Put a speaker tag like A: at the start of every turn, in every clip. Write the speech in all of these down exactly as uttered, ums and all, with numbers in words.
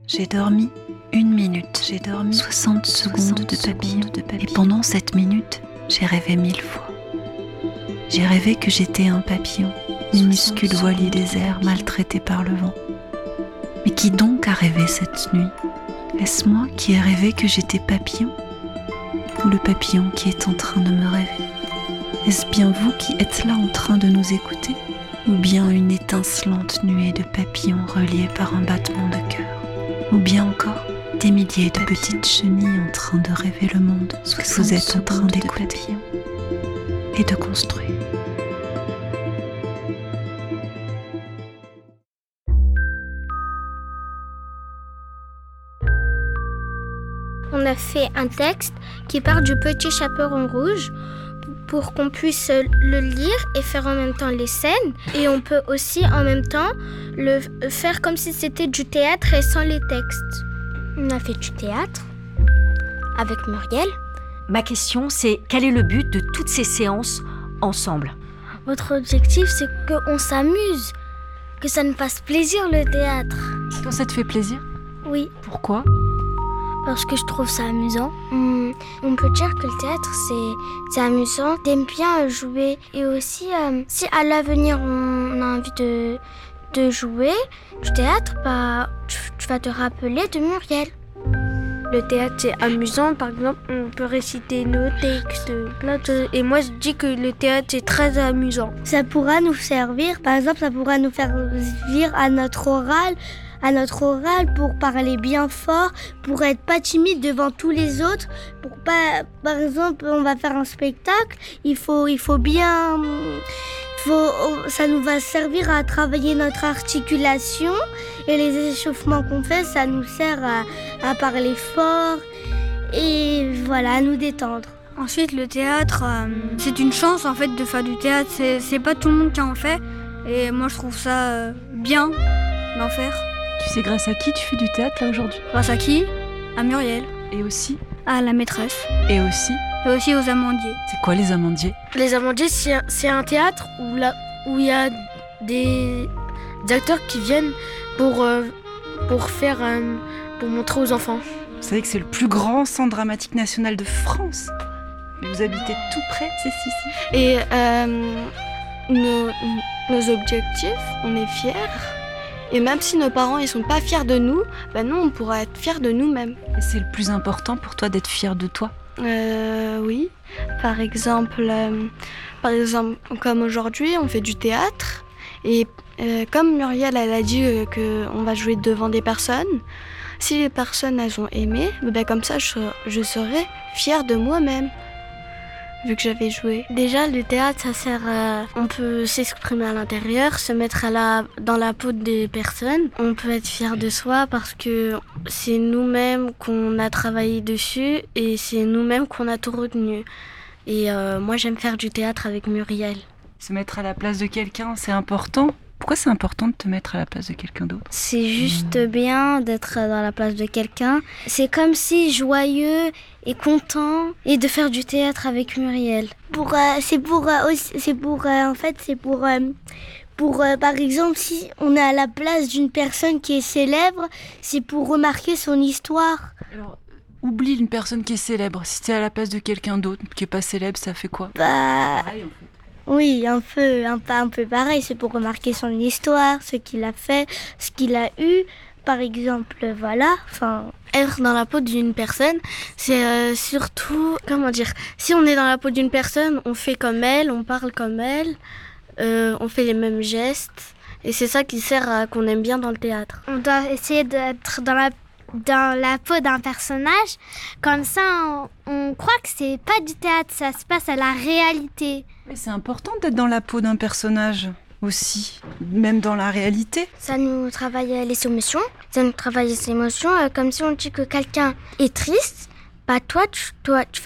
A: J'ai dormi une minute. J'ai dormi soixante secondes de papillon. de papillon. Et pendant cette minute, j'ai rêvé mille fois. J'ai rêvé que j'étais un papillon, minuscule voilier des airs, maltraité par le vent. Mais qui donc a rêvé cette nuit ? Est-ce moi qui ai rêvé que j'étais papillon ? Ou le papillon qui est en train de me rêver ? Est-ce bien vous qui êtes là en train de nous écouter ? Ou bien une étincelante nuée de papillons reliés par un battement de cœur ? Ou bien encore des milliers de petites chenilles en train de rêver le monde que vous êtes en train d'écouter et de construire.
B: On a fait un texte qui part du Petit Chaperon Rouge pour qu'on puisse le lire et faire en même temps les scènes. Et on peut aussi en même temps le faire comme si c'était du théâtre et sans les textes. On a fait du théâtre avec Muriel.
C: Ma question, c'est quel est le but de toutes ces séances ensemble ?
B: Votre objectif, c'est qu'on s'amuse, que ça nous fasse plaisir le théâtre.
D: Toi, ça te fait plaisir ?
B: Oui.
D: Pourquoi ?
B: Parce que je trouve ça amusant. Hum, on peut dire que le théâtre, c'est, c'est amusant. T'aimes bien jouer. Et aussi, euh, si à l'avenir, on a envie de, de jouer du théâtre, bah, tu, tu vas te rappeler de Muriel. Le théâtre, c'est amusant. Par exemple, on peut réciter nos textes, plein de... Et moi, je dis que le théâtre, c'est très amusant. Ça pourra nous servir, par exemple, ça pourra nous faire servir à notre oral, à notre oral pour parler bien fort, pour être pas timide devant tous les autres, pour pas, par exemple, on va faire un spectacle, il faut, il faut bien, faut, ça nous va servir à travailler notre articulation et les échauffements qu'on fait, ça nous sert à, à parler fort et voilà, à nous détendre.
E: Ensuite, le théâtre, euh, c'est une chance en fait de faire du théâtre, c'est, c'est pas tout le monde qui en fait et moi je trouve ça euh, bien d'en faire.
D: Tu sais grâce à qui tu fais du théâtre là aujourd'hui ?
E: Grâce à qui ? À Muriel.
D: Et aussi ?
E: À la maîtresse.
D: Et aussi ?
E: Et aussi aux amandiers.
D: C'est quoi les amandiers ?
F: Les amandiers, c'est un, c'est un théâtre où il où y a des, des acteurs qui viennent pour, euh, pour, faire, euh, pour montrer aux enfants.
A: Vous savez que c'est le plus grand centre dramatique national de France. Mais vous habitez tout près, c'est si, si.
F: Et euh, nos, nos objectifs, on est fiers. Et même si nos parents ils sont pas fiers de nous, ben nous on pourra être fiers de nous-mêmes.
A: Et c'est le plus important pour toi d'être fier de toi ?
F: Euh, oui. Par exemple, euh, par exemple, comme aujourd'hui, on fait du théâtre. Et euh, comme Muriel elle a dit euh, qu'on va jouer devant des personnes, si les personnes elles ont aimé, ben comme ça je, je serai fière de moi-même. Vu que j'avais joué. Déjà, le théâtre, ça sert à... On peut s'exprimer à l'intérieur, se mettre à la... dans la peau des personnes. On peut être fier de soi parce que c'est nous-mêmes qu'on a travaillé dessus et c'est nous-mêmes qu'on a tout retenu. Et euh, moi, j'aime faire du théâtre avec Muriel.
A: Se mettre à la place de quelqu'un, c'est important. Pourquoi c'est important de te mettre à la place de quelqu'un d'autre ?
B: C'est juste bien d'être dans la place de quelqu'un. C'est comme si joyeux et content et de faire du théâtre avec Muriel. Pour, euh, c'est pour, euh, aussi, c'est pour euh, en fait, c'est pour, euh, pour euh, par exemple, si on est à la place d'une personne qui est célèbre, c'est pour remarquer son histoire.
D: Alors, oublie une personne qui est célèbre. Si t'es à la place de quelqu'un d'autre qui est pas célèbre, ça fait quoi ?
B: Bah...
D: Pareil, en fait.
B: Oui, un peu, un, un peu pareil. C'est pour remarquer son histoire, ce qu'il a fait, ce qu'il a eu. Par exemple, voilà. Enfin,
F: être dans la peau d'une personne, c'est euh, surtout, comment dire, si on est dans la peau d'une personne, on fait comme elle, on parle comme elle, euh, on fait les mêmes gestes. Et c'est ça qui sert à qu'on aime bien dans le théâtre.
B: On doit essayer d'être dans la dans la peau d'un personnage, comme ça on, on croit que c'est pas du théâtre, ça se passe à la réalité.
A: Mais c'est important d'être dans la peau d'un personnage aussi, même dans la réalité.
B: Ça nous travaille les émotions, ça nous travaille les émotions, euh, comme si on dit que quelqu'un est triste, bah toi tu, toi, tu, vas,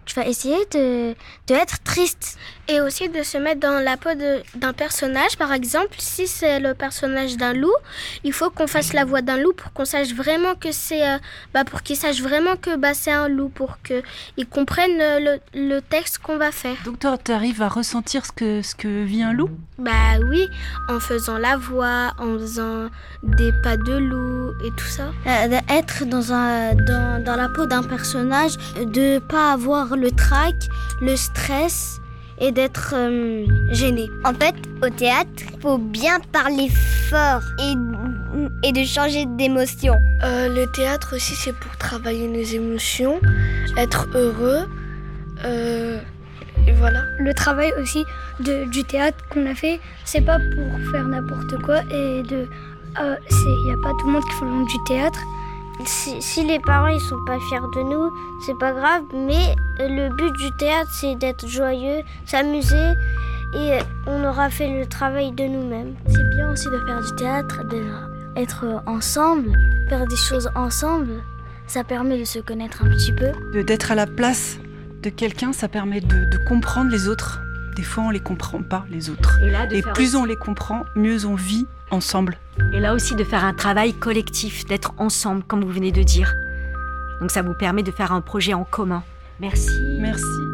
B: tu vas essayer de, de être triste. Et aussi de se mettre dans la peau de, d'un personnage. Par exemple, si c'est le personnage d'un loup, il faut qu'on fasse la voix d'un loup pour qu'on sache vraiment que c'est... Euh, bah, pour qu'il sache vraiment que bah, c'est un loup, pour qu'il comprenne le, le texte qu'on va faire.
D: Donc toi, tu arrives à ressentir ce que, ce que vit un loup ?
B: Bah oui, en faisant la voix, en faisant des pas de loup et tout ça. Euh, être dans, un, dans, dans la peau d'un personnage, de pas avoir le trac, le stress et d'être euh, gêné.
G: En fait, au théâtre, il faut bien parler fort et, et de changer d'émotion.
B: Euh, le théâtre aussi, c'est pour travailler les émotions, être heureux. Euh, et voilà.
E: Le travail aussi de, du théâtre qu'on a fait, c'est pas pour faire n'importe quoi et de... Il euh, n'y a pas tout le monde qui fait le monde du théâtre.
B: Si, si les parents ils sont pas fiers de nous, c'est pas grave, mais le but du théâtre c'est d'être joyeux, s'amuser et on aura fait le travail de nous-mêmes. C'est bien aussi de faire du théâtre, d'être ensemble, faire des choses ensemble, ça permet de se connaître un petit peu.
D: De, d'être à la place de quelqu'un, ça permet de, de comprendre les autres. Des fois on les comprend pas, les autres.
C: Et, là, de
D: et
C: faire
D: plus
C: aussi...
D: on les comprend, mieux on vit ensemble.
C: Et là aussi de faire un travail collectif, d'être ensemble, comme vous venez de dire. Donc ça vous permet de faire un projet en commun. Merci.
D: Merci.